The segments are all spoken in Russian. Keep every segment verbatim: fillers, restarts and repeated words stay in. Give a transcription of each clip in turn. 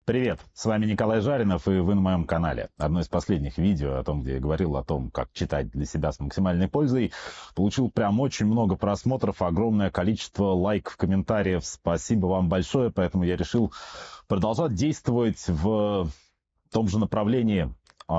Привет, с вами Николай Жаринов, и вы на моем канале. Одно из последних видео о том, где я говорил о том, как читать для себя с максимальной пользой, получил прям очень много просмотров, огромное количество лайков, комментариев. Спасибо вам большое, поэтому я решил продолжать действовать в том же направлении.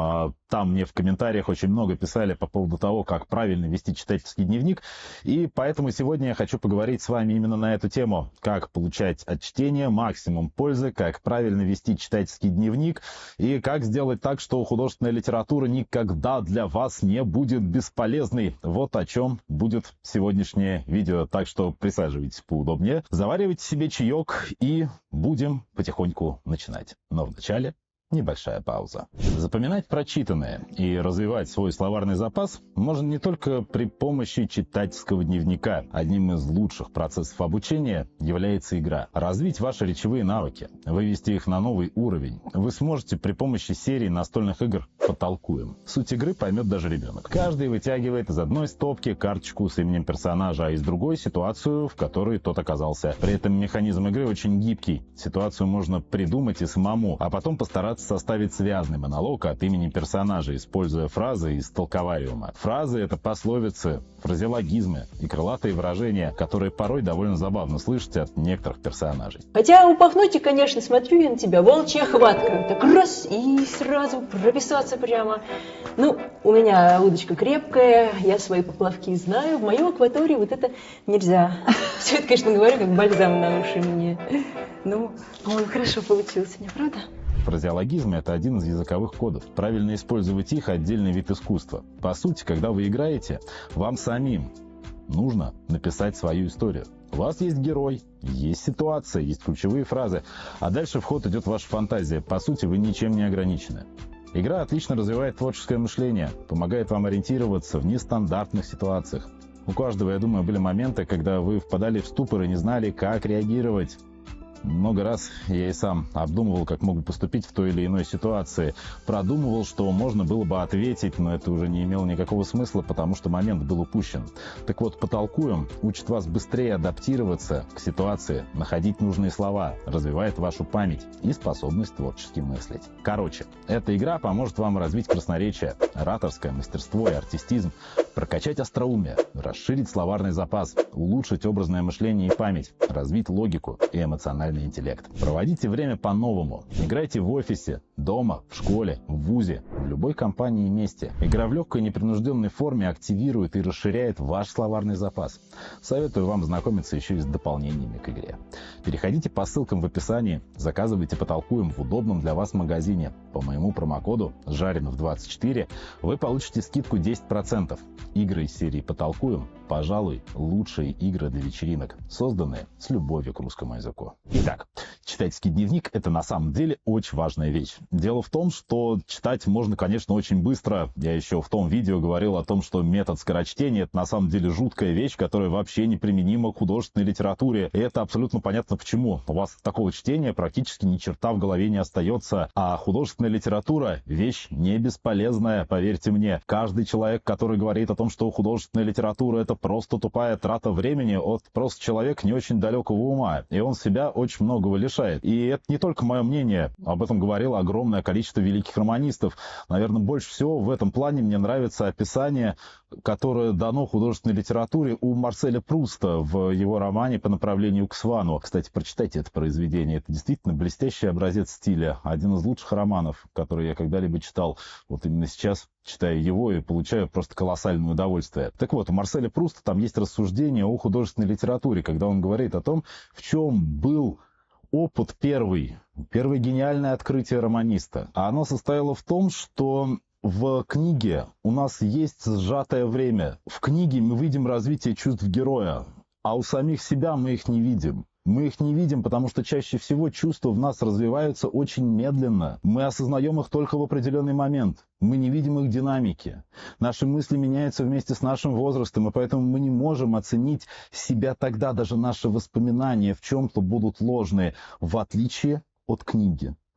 Там мне в комментариях очень много писали по поводу того, как правильно вести читательский дневник. И поэтому сегодня я хочу поговорить с вами именно на эту тему. Как получать от чтения максимум пользы, как правильно вести читательский дневник и как сделать так, что художественная литература никогда для вас не будет бесполезной. Вот о чем будет сегодняшнее видео. Так что присаживайтесь поудобнее, заваривайте себе чаек и будем потихоньку начинать. Но вначале небольшая пауза. Запоминать прочитанное и развивать свой словарный запас можно не только при помощи читательского дневника. Одним из лучших процессов обучения является игра. Развить ваши речевые навыки, вывести их на новый уровень вы сможете при помощи серии настольных игр «Потолкуем». Суть игры поймет даже ребенок. Каждый вытягивает из одной стопки карточку с именем персонажа, а из другой ситуацию, в которой тот оказался. При этом механизм игры очень гибкий. Ситуацию можно придумать и самому, а потом постараться составить связный монолог от имени персонажа, используя фразы из толковариума. Фразы — это пословицы, фразеологизмы и крылатые выражения, которые порой довольно забавно слышать от некоторых персонажей. Хотя у Пафнутия, конечно, смотрю я на тебя, волчья хватка, так раз и сразу прописаться прямо. Ну, у меня удочка крепкая, я свои поплавки знаю, в моем акватории вот это нельзя. Все это, конечно, говорю, как бальзам на уши мне. Ну, по-моему, хорошо получилось, не правда? Фразеологизм — это один из языковых кодов. Правильно использовать их — отдельный вид искусства. По сути, когда вы играете, вам самим нужно написать свою историю. У вас есть герой, есть ситуация, есть ключевые фразы, а дальше в ход идет ваша фантазия. По сути, вы ничем не ограничены. Игра отлично развивает творческое мышление, помогает вам ориентироваться в нестандартных ситуациях. У каждого, я думаю, были моменты, когда вы впадали в ступор и не знали, как реагировать. Много раз я и сам обдумывал, как мог бы поступить в той или иной ситуации. Продумывал, что можно было бы ответить, но это уже не имело никакого смысла, потому что момент был упущен. Так вот, «Потолкуем» учит вас быстрее адаптироваться к ситуации, находить нужные слова, развивает вашу память и способность творчески мыслить. Короче, эта игра поможет вам развить красноречие, ораторское мастерство и артистизм, прокачать остроумие, расширить словарный запас, улучшить образное мышление и память, развить логику и эмоциональный интеллект. Проводите время по-новому. Играйте в офисе, дома, в школе, в вузе, в любой компании и месте. Игра в легкой непринужденной форме активирует и расширяет ваш словарный запас. Советую вам знакомиться еще и с дополнениями к игре. Переходите по ссылкам в описании, заказывайте «Потолкуем» в удобном для вас магазине. По моему промокоду Жаринов двадцать четыре вы получите скидку десять процентов. Игры из серии «Потолкуем» — пожалуй, лучшие игры для вечеринок, созданные с любовью к русскому языку. Итак, читательский дневник — это на самом деле очень важная вещь. Дело в том, что читать можно, конечно, очень быстро. Я еще в том видео говорил о том, что метод скорочтения — это на самом деле жуткая вещь, которая вообще неприменима к художественной литературе. И это абсолютно понятно почему. У вас такого чтения практически ни черта в голове не остается. А художественная литература — вещь не бесполезная, поверьте мне. Каждый человек, который говорит о том, что художественная литература — это просто тупая трата времени, от просто человек не очень далекого ума. И он себя очень многого лишает. И это не только мое мнение. Об этом говорило огромное количество великих романистов. Наверное, больше всего в этом плане мне нравится описание, которое дано художественной литературе у Марселя Пруста в его романе «По направлению к Свану». Кстати, прочитайте это произведение. Это действительно блестящий образец стиля. Один из лучших романов, который я когда-либо читал. Вот именно сейчас читаю его и получаю просто колоссальное удовольствие. Так вот, у Марселя Пруста там есть рассуждение о художественной литературе, когда он говорит о том, в чем был опыт первый, первое гениальное открытие романиста. А оно состояло в том, что в книге у нас есть сжатое время. В книге мы видим развитие чувств героя, а у самих себя мы их не видим. Мы их не видим, потому что чаще всего чувства в нас развиваются очень медленно. Мы осознаем их только в определенный момент. Мы не видим их динамики. Наши мысли меняются вместе с нашим возрастом, и поэтому мы не можем оценить себя тогда. Даже наши воспоминания в чем-то будут ложные, в отличие от книги.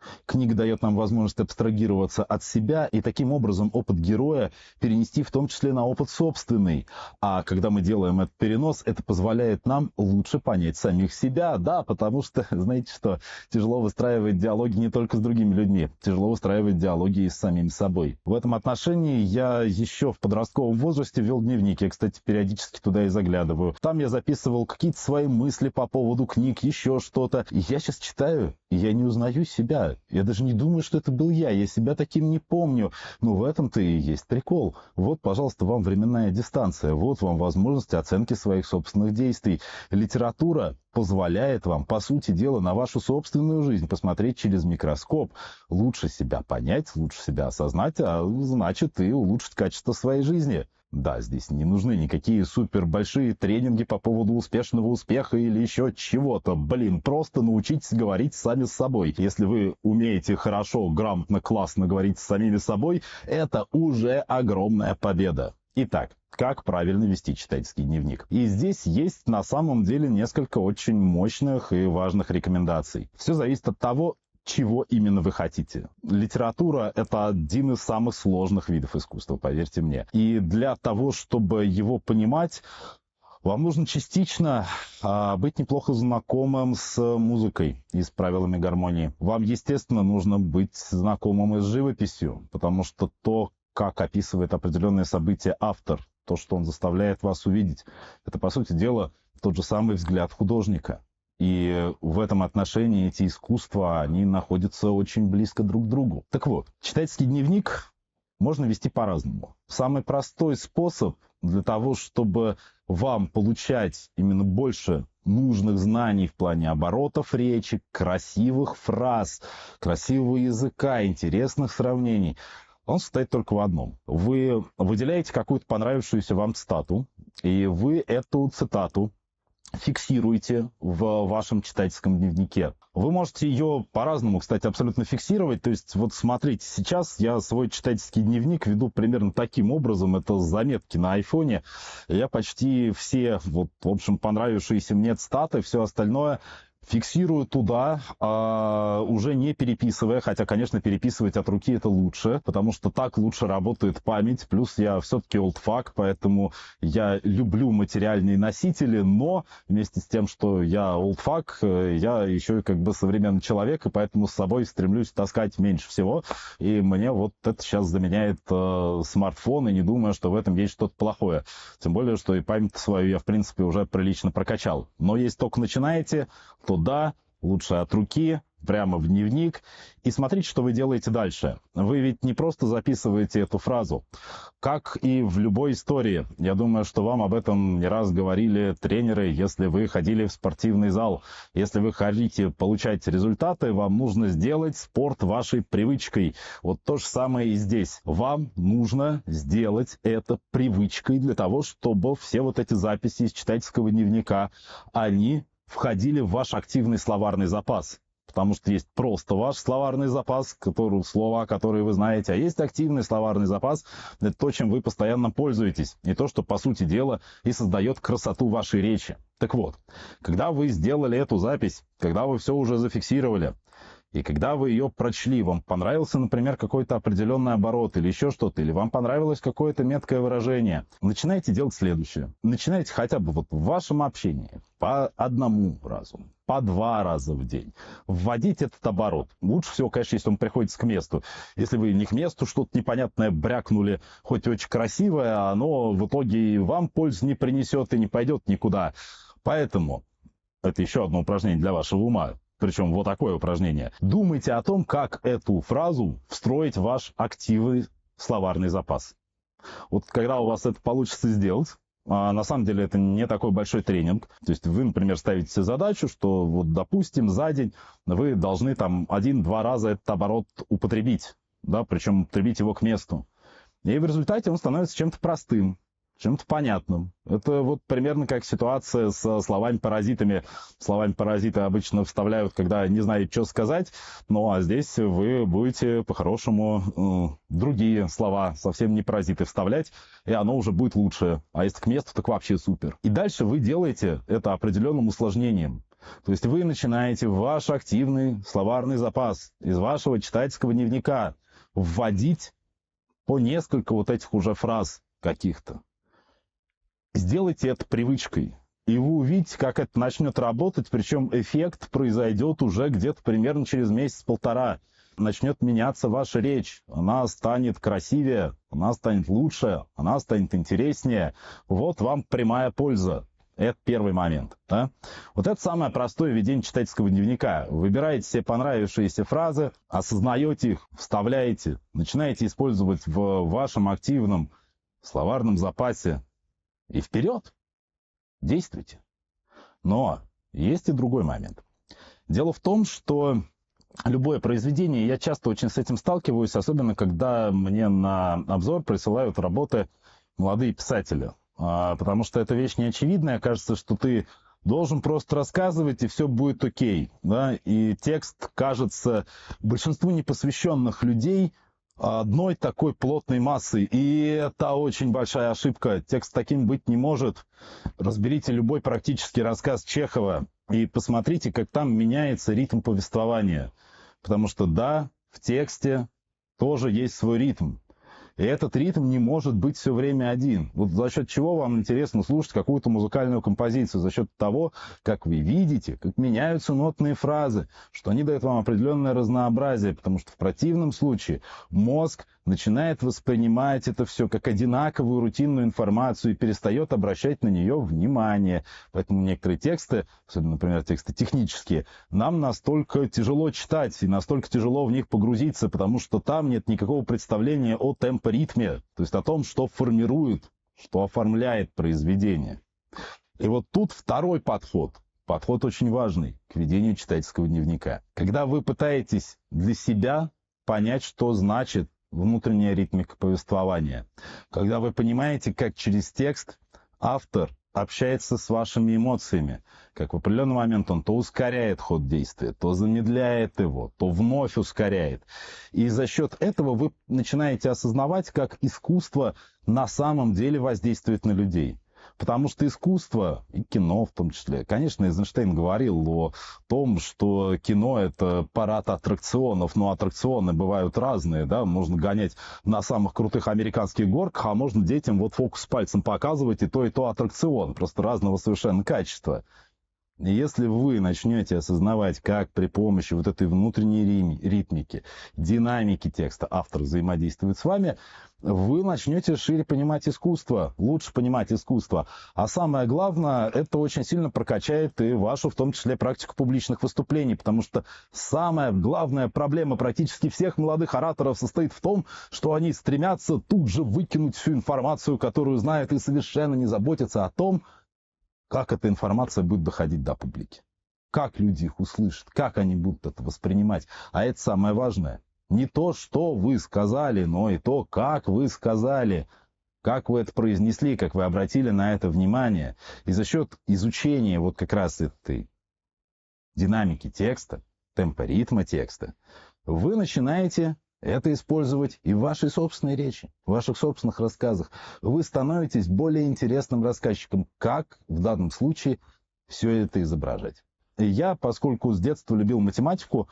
Книга дает нам возможность абстрагироваться от себя и таким образом опыт героя перенести в том числе на опыт собственный. А когда мы делаем этот перенос, это позволяет нам лучше понять самих себя. Да, потому что, знаете что, тяжело выстраивать диалоги не только с другими людьми, тяжело выстраивать диалоги и с самим собой. В этом отношении я еще в подростковом возрасте вел дневник. Я, кстати, периодически туда и заглядываю. Там я записывал какие-то свои мысли по поводу книг, еще что-то. И я сейчас читаю, и я не узнаю себя. Я даже не думаю, что это был я. Я себя таким не помню. Но в этом-то и есть прикол. Вот, пожалуйста, вам временная дистанция. Вот вам возможность оценки своих собственных действий. Литература позволяет вам, по сути дела, на вашу собственную жизнь посмотреть через микроскоп. Лучше себя понять, лучше себя осознать, а значит и улучшить качество своей жизни. Да, здесь не нужны никакие супер большие тренинги по поводу успешного успеха или еще чего-то. Блин, просто научитесь говорить сами с собой. Если вы умеете хорошо, грамотно, классно говорить с самими собой, это уже огромная победа. Итак, как правильно вести читательский дневник? И здесь есть на самом деле несколько очень мощных и важных рекомендаций. Все зависит от того, чего именно вы хотите. Литература — это один из самых сложных видов искусства, поверьте мне. И для того, чтобы его понимать, вам нужно частично а, быть неплохо знакомым с музыкой и с правилами гармонии. Вам, естественно, нужно быть знакомым и с живописью, потому что то, как описывает определенные события автор, то, что он заставляет вас увидеть, это, по сути дела, тот же самый взгляд художника. И в этом отношении эти искусства, они находятся очень близко друг к другу. Так вот, читательский дневник можно вести по-разному. Самый простой способ для того, чтобы вам получать именно больше нужных знаний в плане оборотов речи, красивых фраз, красивого языка, интересных сравнений, он состоит только в одном. Вы выделяете какую-то понравившуюся вам цитату, и вы эту цитату фиксируете в вашем читательском дневнике. Вы можете ее по-разному, кстати, абсолютно фиксировать. То есть, вот смотрите, сейчас я свой читательский дневник веду примерно таким образом. Это заметки на айфоне. Я почти все, вот, в общем, понравившиеся мне цитаты, все остальное фиксирую туда, а, уже не переписывая, хотя, конечно, переписывать от руки это лучше, потому что так лучше работает память, плюс я все-таки олдфак, поэтому я люблю материальные носители, но вместе с тем, что я олдфак, я еще и как бы современный человек, и поэтому с собой стремлюсь таскать меньше всего, и мне вот это сейчас заменяет э, смартфон, и не думаю, что в этом есть что-то плохое, тем более, что и память свою я, в принципе, уже прилично прокачал. Но если только начинаете, то да, лучше от руки, прямо в дневник. И смотрите, что вы делаете дальше. Вы ведь не просто записываете эту фразу. Как и в любой истории. Я думаю, что вам об этом не раз говорили тренеры, если вы ходили в спортивный зал. Если вы хотите получать результаты, вам нужно сделать спорт вашей привычкой. Вот то же самое и здесь. Вам нужно сделать это привычкой для того, чтобы все вот эти записи из читательского дневника, они входили в ваш активный словарный запас. Потому что есть просто ваш словарный запас, который, слова, которые вы знаете, а есть активный словарный запас, это то, чем вы постоянно пользуетесь, и то, что, по сути дела, и создает красоту вашей речи. Так вот, когда вы сделали эту запись, когда вы все уже зафиксировали, и когда вы ее прочли, вам понравился, например, какой-то определенный оборот или еще что-то, или вам понравилось какое-то меткое выражение, начинайте делать следующее. Начинайте хотя бы вот в вашем общении по одному разу, по два раза в день вводить этот оборот. Лучше всего, конечно, если он приходится к месту. Если вы не к месту что-то непонятное брякнули, хоть очень красивое, оно в итоге и вам пользы не принесет и не пойдет никуда. Поэтому это еще одно упражнение для вашего ума. Причем вот такое упражнение. Думайте о том, как эту фразу встроить в ваш активный словарный запас. Вот когда у вас это получится сделать, а на самом деле это не такой большой тренинг. То есть вы, например, ставите себе задачу, что вот, допустим, за день вы должны там один-два раза этот оборот употребить. Да, причем употребить его к месту. И в результате он становится чем-то простым, чем-то понятным. Это вот примерно как ситуация со словами-паразитами. Словами-паразиты обычно вставляют, когда не знают, что сказать. Ну, а здесь вы будете по-хорошему э, другие слова, совсем не паразиты, вставлять, и оно уже будет лучше. А если к месту, так вообще супер. И дальше вы делаете это определенным усложнением. То есть вы начинаете в ваш активный словарный запас из вашего читательского дневника вводить по несколько вот этих уже фраз каких-то. Сделайте это привычкой, и вы увидите, как это начнет работать, причем эффект произойдет уже где-то примерно через месяц-полтора. Начнет меняться ваша речь, она станет красивее, она станет лучше, она станет интереснее. Вот вам прямая польза. Это первый момент. Да? Вот это самое простое ведение читательского дневника. Выбираете себе понравившиеся фразы, осознаете их, вставляете, начинаете использовать в вашем активном словарном запасе. И вперед! Действуйте. Но есть и другой момент. Дело в том, что любое произведение, я часто очень с этим сталкиваюсь, особенно когда мне на обзор присылают работы молодые писатели. Потому что эта вещь неочевидная. Кажется, что ты должен просто рассказывать, и все будет окей. Да? И текст кажется большинству непосвященных людей одной такой плотной массой. И это очень большая ошибка. Текст таким быть не может. Разберите любой практически рассказ Чехова и посмотрите, как там меняется ритм повествования. Потому что да, в тексте тоже есть свой ритм. И этот ритм не может быть все время один. Вот за счет чего вам интересно слушать какую-то музыкальную композицию? За счет того, как вы видите, как меняются нотные фразы, что они дают вам определенное разнообразие, потому что в противном случае мозг начинает воспринимать это все как одинаковую рутинную информацию и перестает обращать на нее внимание. Поэтому некоторые тексты, особенно, например, тексты технические, нам настолько тяжело читать и настолько тяжело в них погрузиться, потому что там нет никакого представления о темпоритме, то есть о том, что формирует, что оформляет произведение. И вот тут второй подход. Подход очень важный к ведению читательского дневника. Когда вы пытаетесь для себя понять, что значит внутренняя ритмика повествования. Когда вы понимаете, как через текст автор общается с вашими эмоциями, как в определенный момент он то ускоряет ход действия, то замедляет его, то вновь ускоряет. И за счет этого вы начинаете осознавать, как искусство на самом деле воздействует на людей. Потому что искусство, и кино в том числе, конечно, Эйзенштейн говорил о том, что кино — это парад аттракционов, но аттракционы бывают разные, да, можно гонять на самых крутых американских горках, а можно детям вот фокус пальцем показывать, и то, и то аттракцион, просто разного совершенно качества. И если вы начнете осознавать, как при помощи вот этой внутренней ритмики, динамики текста автор взаимодействует с вами, вы начнете шире понимать искусство, лучше понимать искусство. А самое главное, это очень сильно прокачает и вашу, в том числе, практику публичных выступлений, потому что самая главная проблема практически всех молодых ораторов состоит в том, что они стремятся тут же выкинуть всю информацию, которую знают, и совершенно не заботятся о том, как эта информация будет доходить до публики. Как люди их услышат, как они будут это воспринимать. А это самое важное. Не то, что вы сказали, но и то, как вы сказали. Как вы это произнесли, как вы обратили на это внимание. И за счет изучения вот как раз этой динамики текста, темпа ритма текста, вы начинаете это использовать и в вашей собственной речи, в ваших собственных рассказах. Вы становитесь более интересным рассказчиком. Как в данном случае все это изображать? И я, поскольку с детства любил математику,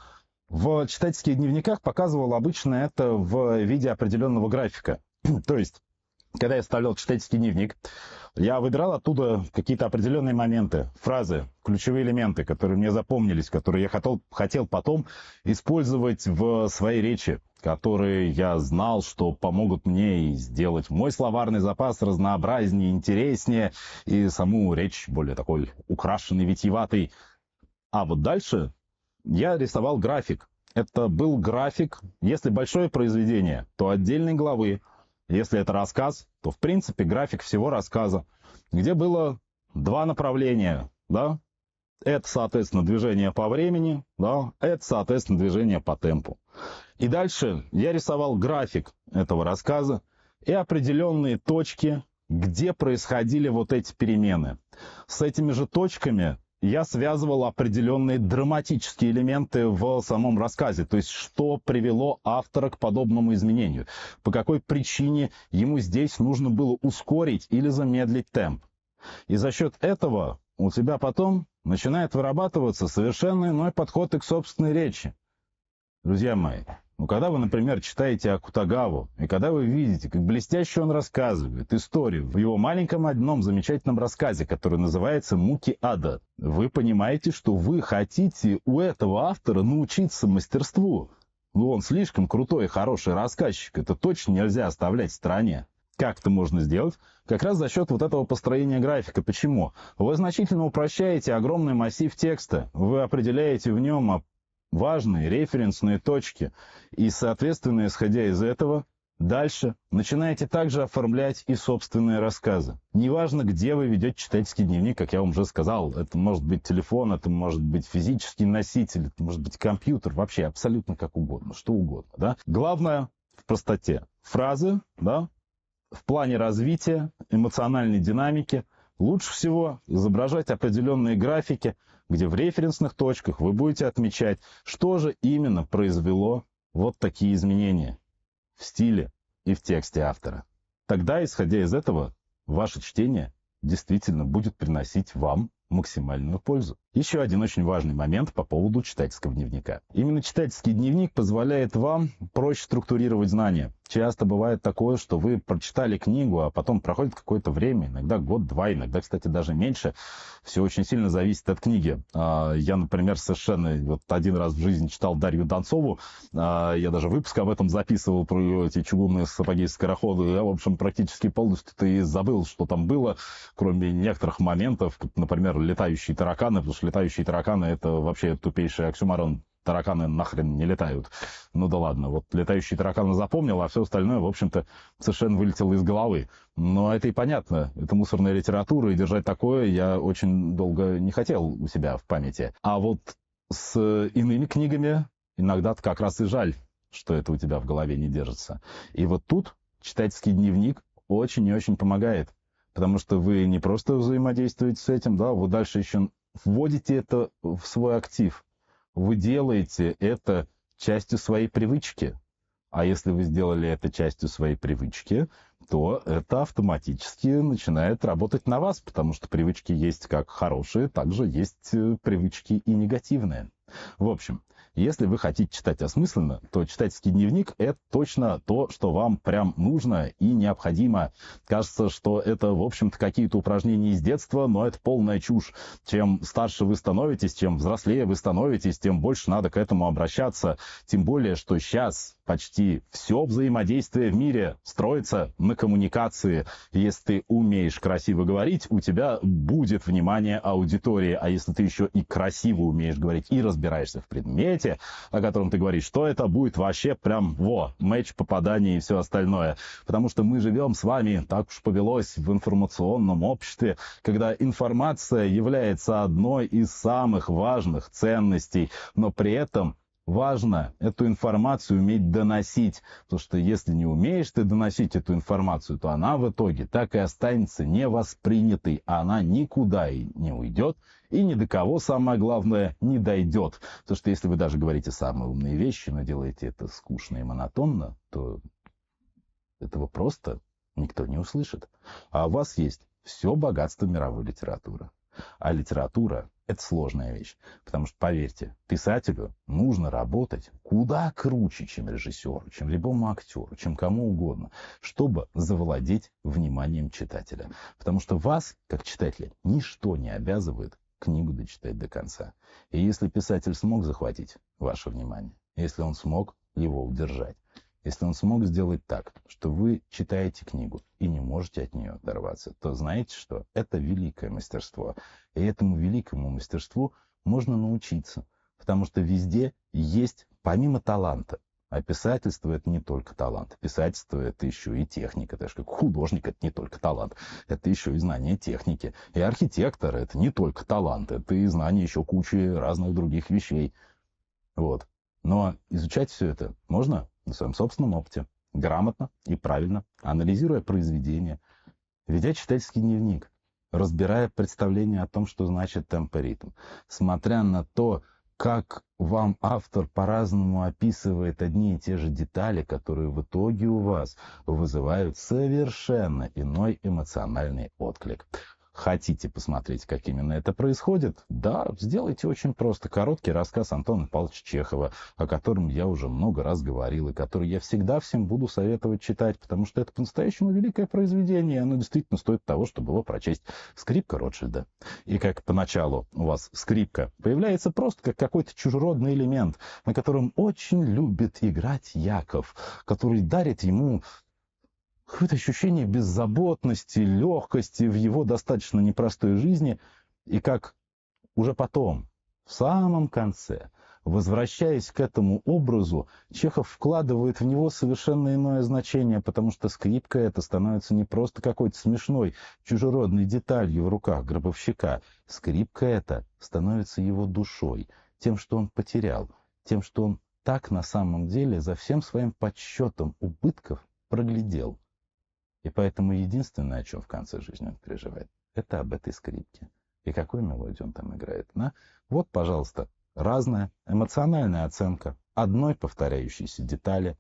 в читательских дневниках показывал обычно это в виде определенного графика. То есть, когда я составлял читательский дневник, я выбирал оттуда какие-то определенные моменты, фразы, ключевые элементы, которые мне запомнились, которые я хотел, хотел потом использовать в своей речи, которые я знал, что помогут мне сделать мой словарный запас разнообразнее, интереснее и саму речь более такой украшенной, витиеватой. А вот дальше я рисовал график. Это был график, если большое произведение, то отдельной главы. Если это рассказ, то, в принципе, график всего рассказа, где было два направления, да? Это, соответственно, движение по времени, да? Это, соответственно, движение по темпу. И дальше я рисовал график этого рассказа и определенные точки, где происходили вот эти перемены. С этими же точками я связывал определенные драматические элементы в самом рассказе. То есть, что привело автора к подобному изменению. По какой причине ему здесь нужно было ускорить или замедлить темп. И за счет этого у тебя потом начинает вырабатываться совершенно иной подход и к собственной речи. Друзья мои, ну когда вы, например, читаете Акутагаву, и когда вы видите, как блестяще он рассказывает историю в его маленьком одном замечательном рассказе, который называется «Муки ада», вы понимаете, что вы хотите у этого автора научиться мастерству. Ну, он слишком крутой и хороший рассказчик, это точно нельзя оставлять в стороне. Как это можно сделать? Как раз за счет вот этого построения графика. Почему? Вы значительно упрощаете огромный массив текста, вы определяете в нем важные референсные точки. И, соответственно, исходя из этого, дальше начинаете также оформлять и собственные рассказы. Неважно, где вы ведете читательский дневник, как я вам уже сказал. Это может быть телефон, это может быть физический носитель, это может быть компьютер. Вообще абсолютно как угодно, что угодно. Да? Главное в простоте. Фразы, да, в плане развития, эмоциональной динамики. Лучше всего изображать определенные графики, где в референсных точках вы будете отмечать, что же именно произвело вот такие изменения в стиле и в тексте автора. Тогда, исходя из этого, ваше чтение действительно будет приносить вам максимальную пользу. Еще один очень важный момент по поводу читательского дневника. Именно читательский дневник позволяет вам проще структурировать знания. Часто бывает такое, что вы прочитали книгу, а потом проходит какое-то время, иногда год-два, иногда, кстати, даже меньше. Все очень сильно зависит от книги. Я, например, совершенно вот один раз в жизни читал Дарью Донцову. Я даже выпуск об этом записывал, про эти чугунные сапоги скороходы. Я, в общем, практически полностью-то и забыл, что там было, кроме некоторых моментов, как, например, летающие тараканы, потому что летающие тараканы — это вообще тупейший оксюмарон. Тараканы нахрен не летают. Ну да ладно, вот летающие тараканы запомнил, а все остальное, в общем-то, совершенно вылетело из головы. Но это и понятно, это мусорная литература, и держать такое я очень долго не хотел у себя в памяти. А вот с иными книгами иногда как раз и жаль, что это у тебя в голове не держится. И вот тут читательский дневник очень и очень помогает, потому что вы не просто взаимодействуете с этим, да, вы дальше еще вводите это в свой актив. Вы делаете это частью своей привычки. А если вы сделали это частью своей привычки, то это автоматически начинает работать на вас, потому что привычки есть как хорошие, также есть привычки и негативные. В общем, если вы хотите читать осмысленно, то читательский дневник — это точно то, что вам прям нужно и необходимо. Кажется, что это, в общем-то, какие-то упражнения из детства, но это полная чушь. Чем старше вы становитесь, чем взрослее вы становитесь, тем больше надо к этому обращаться. Тем более, что сейчас почти все взаимодействие в мире строится на коммуникации. Если ты умеешь красиво говорить, у тебя будет внимание аудитории. А если ты еще и красиво умеешь говорить и разбираешься в предмете, о котором ты говоришь, то это будет вообще прям, во, матч, попадание и все остальное. Потому что мы живем с вами, так уж повелось, в информационном обществе, когда информация является одной из самых важных ценностей, но при этом важно эту информацию уметь доносить, потому что если не умеешь ты доносить эту информацию, то она в итоге так и останется невоспринятой, а она никуда и не уйдет, и ни до кого, самое главное, не дойдет. Потому что если вы даже говорите самые умные вещи, но делаете это скучно и монотонно, то этого просто никто не услышит. А у вас есть все богатство мировой литературы. А литература — это сложная вещь. Потому что, поверьте, писателю нужно работать куда круче, чем режиссеру, чем любому актеру, чем кому угодно, чтобы завладеть вниманием читателя. Потому что вас, как читателя, ничто не обязывает книгу дочитать до конца. И если писатель смог захватить ваше внимание, если он смог его удержать, если он смог сделать так, что вы читаете книгу и не можете от нее оторваться, то знаете что? Это великое мастерство. И этому великому мастерству можно научиться. Потому что везде есть, помимо таланта, а писательство — это не только талант. Писательство — это еще и техника. Так же, как художник — это не только талант. Это еще и знание техники. И архитектор — это не только талант. Это и знание еще кучи разных других вещей. Вот. Но изучать все это можно на своем собственном опыте, грамотно и правильно, анализируя произведения, ведя читательский дневник, разбирая представление о том, что значит темп и ритм, смотря на то, как вам автор по-разному описывает одни и те же детали, которые в итоге у вас вызывают совершенно иной эмоциональный отклик. Хотите посмотреть, как именно это происходит? Да, сделайте очень просто. Короткий рассказ Антона Павловича Чехова, о котором я уже много раз говорил, и который я всегда всем буду советовать читать, потому что это по-настоящему великое произведение, и оно действительно стоит того, чтобы его прочесть. «Скрипка Ротшильда». И как поначалу у вас скрипка появляется просто как какой-то чужеродный элемент, на котором очень любит играть Яков, который дарит ему какое-то ощущение беззаботности, легкости в его достаточно непростой жизни. И как уже потом, в самом конце, возвращаясь к этому образу, Чехов вкладывает в него совершенно иное значение, потому что скрипка это становится не просто какой-то смешной, чужеродной деталью в руках гробовщика. Скрипка это становится его душой, тем, что он потерял, тем, что он так на самом деле за всем своим подсчетом убытков проглядел. И поэтому единственное, о чем в конце жизни он переживает, это об этой скрипке. И какую мелодию он там играет. На? Вот, пожалуйста, разная эмоциональная оценка одной повторяющейся детали.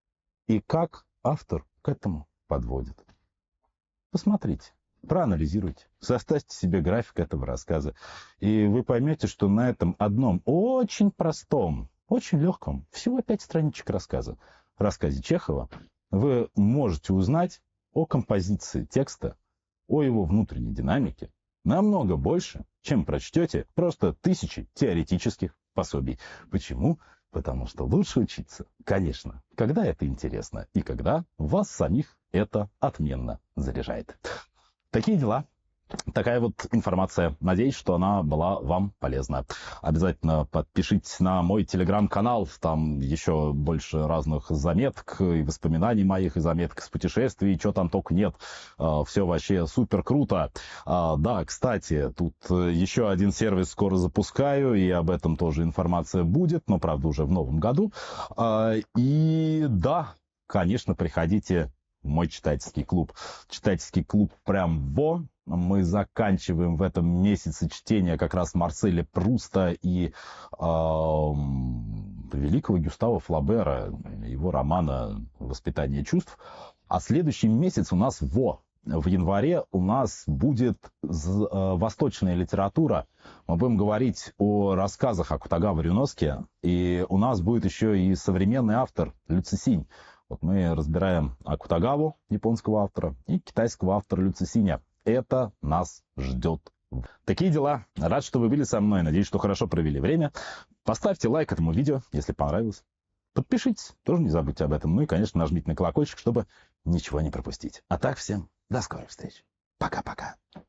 И как автор к этому подводит. Посмотрите, проанализируйте, составьте себе график этого рассказа. И вы поймете, что на этом одном очень простом, очень легком, всего пять страничек рассказа, рассказе Чехова, вы можете узнать о композиции текста, о его внутренней динамике намного больше, чем прочтете просто тысячи теоретических пособий. Почему? Потому что лучше учиться, конечно, когда это интересно и когда вас самих это отменно заряжает. Такие дела. Такая вот информация. Надеюсь, что она была вам полезна. Обязательно подпишитесь на мой телеграм-канал. Там еще больше разных заметок и воспоминаний моих, и заметок с путешествий, и что там только нет. Все вообще супер круто. Да, кстати, тут еще один сервис скоро запускаю, и об этом тоже информация будет, но, правда, уже в новом году. И да, конечно, приходите в мой читательский клуб. Читательский клуб прям во. Мы заканчиваем в этом месяце чтение как раз Марселя Пруста и э, великого Гюстава Флабера, его романа «Воспитание чувств». А следующий месяц у нас во. В январе у нас будет э, восточная литература. Мы будем говорить о рассказах Акутагавы Рюноске. И у нас будет еще и современный автор Лю Цисинь. Вот мы разбираем Акутагаву, японского автора, и китайского автора Лю Цисиня. Это нас ждет. Такие дела. Рад, что вы были со мной. Надеюсь, что хорошо провели время. Поставьте лайк этому видео, если понравилось. Подпишитесь, тоже не забудьте об этом. Ну и, конечно, нажмите на колокольчик, чтобы ничего не пропустить. А так всем до скорых встреч. Пока-пока.